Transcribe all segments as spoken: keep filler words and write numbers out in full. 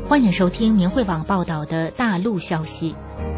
欢迎收听明慧网报道的大陆消息。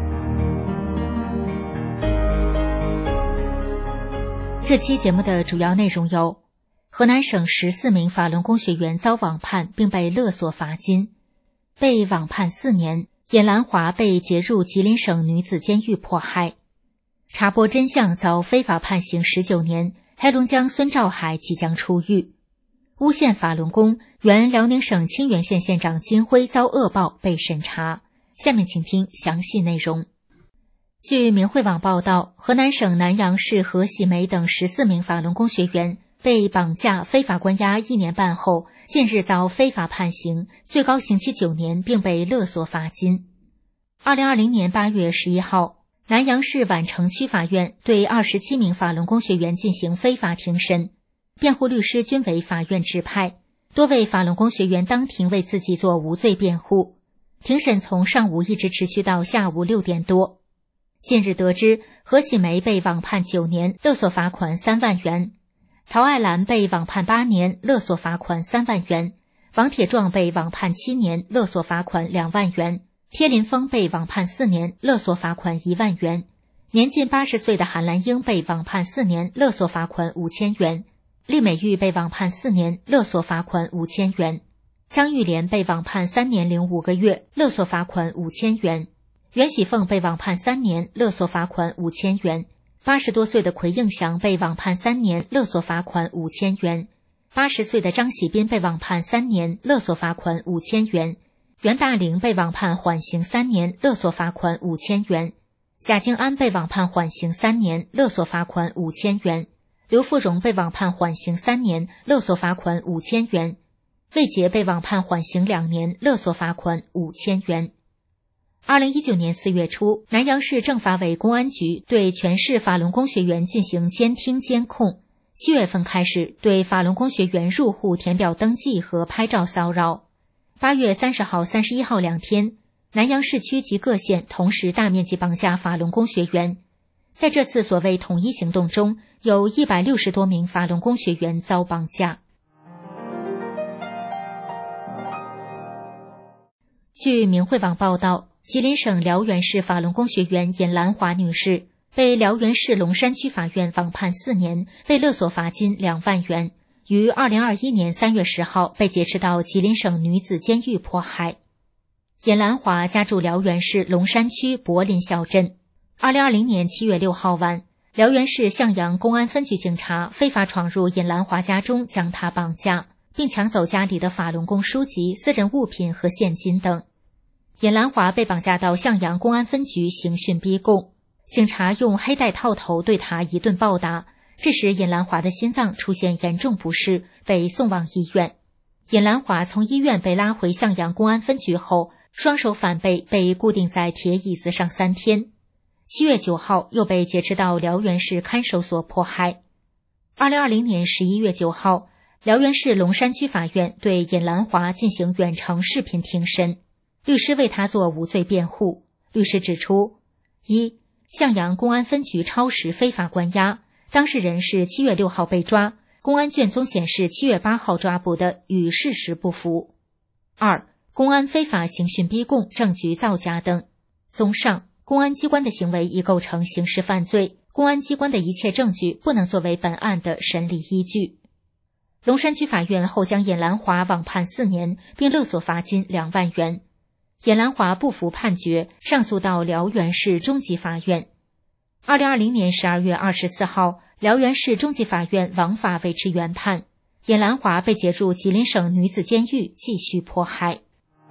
这期节目的主要内容有：河南省十四名法轮功学员遭网判并被勒索罚金，被网判四年；尹兰华被劫入吉林省女子监狱迫害；查破真相遭非法判刑十九年，黑龙江孙兆海即将出狱；诬陷法轮功原辽宁省清源县县长金辉遭恶报被审查。下面请听详细内容。据明慧网报道，河南省南阳市何喜梅等十四名法轮功学员被绑架非法关押一年半后，近日遭非法判刑，最高刑期九年，并被勒索罚金。二零二零年八月十一号，南阳市宛城区法院对二十七名法轮功学员进行非法庭审，辩护律师均为法院指派，多位法轮功学员当庭为自己做无罪辩护。庭审从上午一直持续到下午六点多。近日得知，何喜梅被网判九年，勒索罚款三万元；曹爱兰被网判八年，勒索罚款三万元；王铁壮被网判七年，勒索罚款两万元；贴林峰被网判四年，勒索罚款一万元；年近八十岁的韩兰英被网判四年，勒索罚款五千元；厉美玉被网判四年，勒索罚款五千元；张玉莲被网判三年零五个月，勒索罚款五千元；袁喜凤被网判三年，勒索罚款五千元；八十多岁的奎应祥被网判三年，勒索罚款五千元；八十岁的张喜斌被网判三年，勒索罚款五千元；袁大玲被网判缓刑三年，勒索罚款五千元；贾静安被网判缓刑三年，勒索罚款五千元；刘富荣被网判缓刑三年，勒索罚款五千元；魏杰被网判缓刑两年，勒索罚款五千元。二零一九年四月初，南阳市政法委公安局对全市法轮功学员进行监听监控。七月份开始对法轮功学员入户填表登记和拍照骚扰。八月三十号、三十一号两天，南阳市区及各县同时大面积绑架法轮功学员。在这次所谓统一行动中，有一百六十多名法轮功学员遭绑架。据明慧网报道，吉林省辽源市法轮功学员尹兰华女士被辽源市龙山区法院网判四年，被勒索罚金两万元，于二零二一年三月十号被劫持到吉林省女子监狱迫害。尹兰华家住辽源市龙山区柏林小镇。二零二零年七月六号晚，辽源市向阳公安分局警察非法闯入尹兰华家中，将她绑架，并抢走家里的法轮功书籍、私人物品和现金等。尹兰华被绑架到向阳公安分局刑讯逼供，警察用黑带套头对他一顿暴打，致使尹兰华的心脏出现严重不适，被送往医院。尹兰华从医院被拉回向阳公安分局后，双手反背被固定在铁椅子上三天。七月九号又被劫持到辽源市看守所迫害。二零二零年十一月九号，辽源市龙山区法院对尹兰华进行远程视频庭审。律师为他做无罪辩护。律师指出：一、向阳公安分局超时非法关押，当事人是七月六号被抓，公安卷宗显示七月八号抓捕的，与事实不符。二、公安非法刑讯逼供、证据造假等。综上，公安机关的行为已构成刑事犯罪，公安机关的一切证据不能作为本案的审理依据。龙山区法院后将尹兰华网判四年，并勒索罚金两万元。尹兰华不服判决，上诉到辽源市中级法院。二零二零年十二月二十四号，辽源市中级法院枉法维持原判，尹兰华被劫入吉林省女子监狱继续迫害。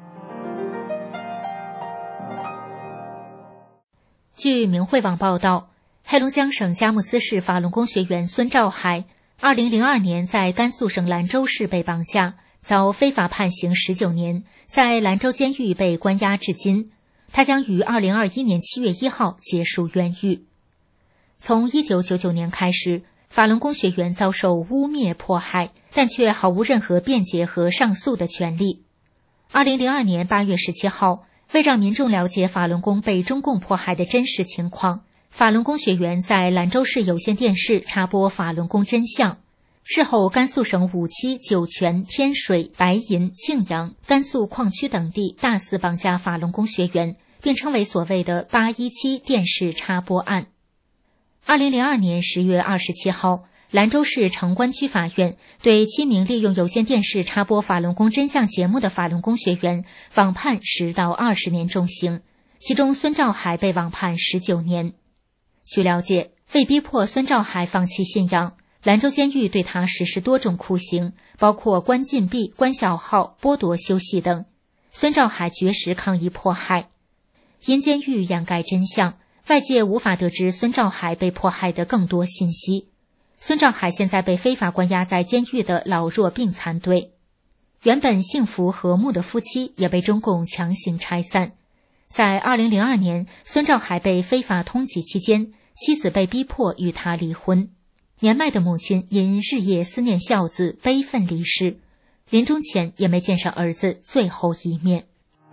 据明慧网报道，黑龙江省佳木斯市法轮功学员孙兆海二零零二年在甘肃省兰州市被绑架，遭非法判刑十九年，在兰州监狱被关押至今。他将于二零二一年七月一号结束冤狱。从一九九九年开始，法轮功学员遭受污蔑迫害，但却毫无任何辩解和上诉的权利。二零零二年八月十七号，为让民众了解法轮功被中共迫害的真实情况，法轮功学员在兰州市有线电视插播法轮功真相。 事后，甘肃省五七、酒泉、天水、白银、庆阳、甘肃矿区等地大肆绑架法轮功学员，并称为所谓的八一七电视插播案。二零零二年十月二十七号，兰州市城关区法院对七名利用有线电视插播法轮功真相节目的法轮功学员网判十到二十年重刑，其中孙兆海被网判十九年。据了解，为逼迫孙兆海放弃信仰，兰州监狱对他实施多种酷刑，包括关禁闭、关小号、剥夺休息等。孙兆海绝食抗议迫害，因监狱掩盖真相，外界无法得知孙兆海被迫害的更多信息。孙兆海现在被非法关押在监狱的老弱病残队。原本幸福和睦的夫妻也被中共强行拆散。在二零零二年，孙兆海被非法通缉期间，妻子被逼迫与他离婚。年迈的母亲因日夜思念孝子，悲愤离世，临终前也没见上儿子最后一面。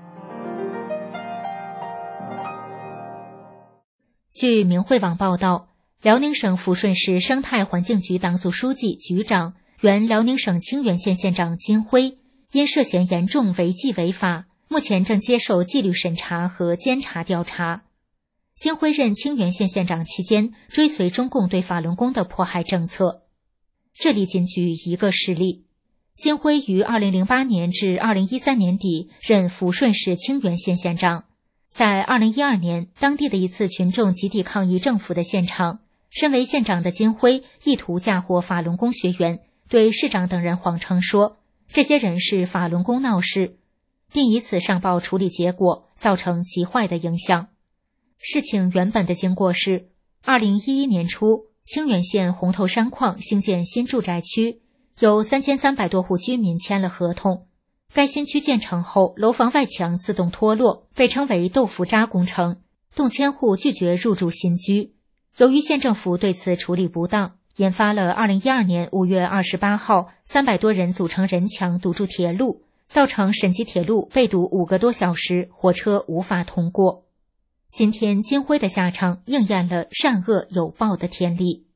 据明慧网报道，辽宁省抚顺市生态环境局党组书记、局长、原辽宁省清源县县长金辉，因涉嫌严重违纪违法，目前正接受纪律审查和监察调查。金辉任清源县县长期间，追随中共对法轮功的迫害政策。这里仅举一个事例：金辉于二零零八年至二零一三年底任抚顺市清源县县长。在二零一二年，当地的一次群众集体抗议政府的现场，身为县长的金辉意图嫁祸法轮功学员，对市长等人谎称说这些人是法轮功闹事，并以此上报处理结果，造成极坏的影响。事情原本的经过是，二零一一年初，清源县红头山矿兴建新住宅区，有三千三百多户居民签了合同。该新区建成后，楼房外墙自动脱落，被称为豆腐渣工程，动迁户拒绝入住新居。由于县政府对此处理不当，引发了二零一二年五月二十八号三百多人组成人墙堵住铁路，造成沈集铁路被堵五个多小时，火车无法通过。今天金辉的下场应验了善恶有报的天理。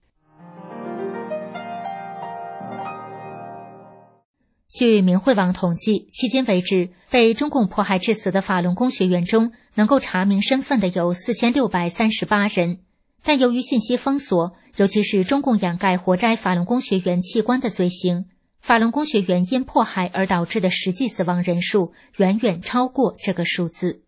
据明慧网统计，迄今为止，被中共迫害致死的法轮功学员中，能够查明身份的有四千六百三十八人。但由于信息封锁，尤其是中共掩盖活摘法轮功学员器官的罪行，法轮功学员因迫害而导致的实际死亡人数远远超过这个数字。